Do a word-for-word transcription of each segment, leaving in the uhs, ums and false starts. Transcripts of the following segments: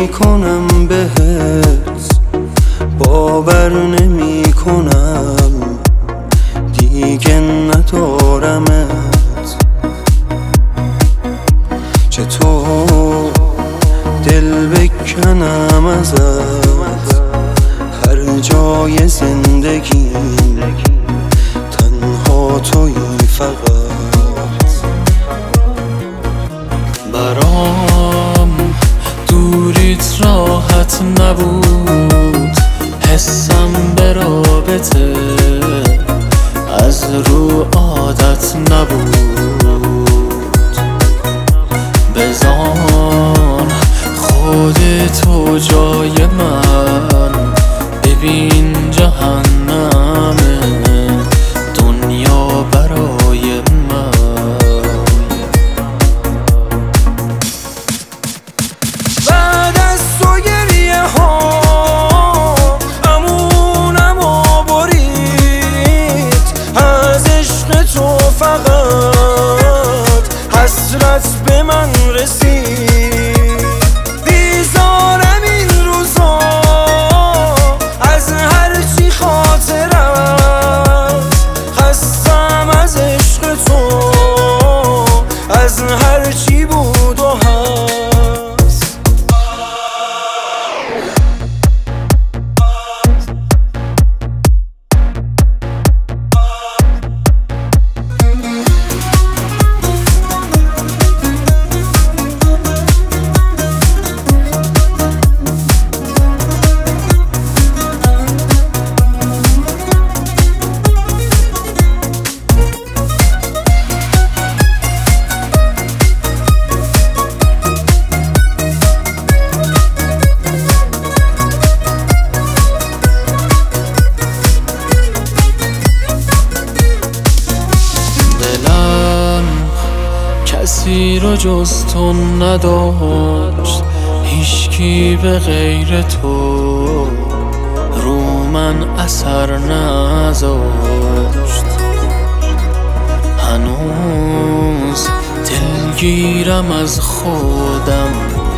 نمی کنم بهت، باور نمی کنم دیگه ندارمت. چطور دل بکنم ازت، هر جای زندگی تنها تویی فقط. برام دوریت راحت نبود، حسم به رابطه از رو عادت نبود. بذار خودتو جای من، ببین جهنم دنیا برای من. بعد از تو گریه ها امونم و برید، از عشق تو فقط حسرت به من رسید. بیزارم این روزا از هرچی خاطرم، خستم از عشق تو، از هرچی بود و هست. کسی رو جز تو نداشت، هیچکی به غیر تو رو من اثر نذاشت. هنوز دلگیرم از خودم،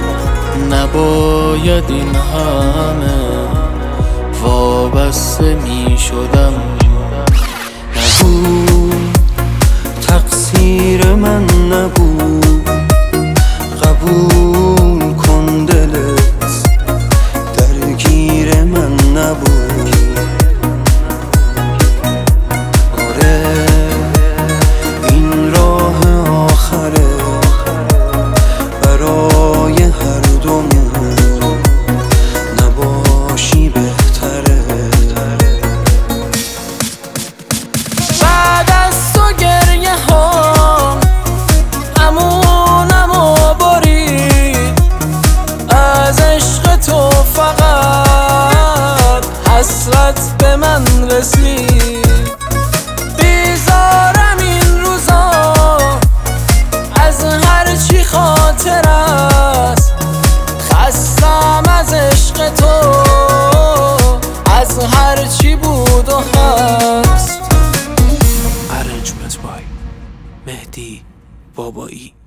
نباید این همه وابسته می شدم. نبود تقصیر من نبود، قبول کن دلت درگیر من نبود. آره این راه آخره برای هر دومون، نباشی بهتره. بعد از تو گریه ها امونم و برید، از عشق تو فقط حسرت به من رسید. بیزارم این روزا از هرچی خاطر است، خستم از عشق تو، از هرچی بود و هست. Arrangement by مهدی بابایی.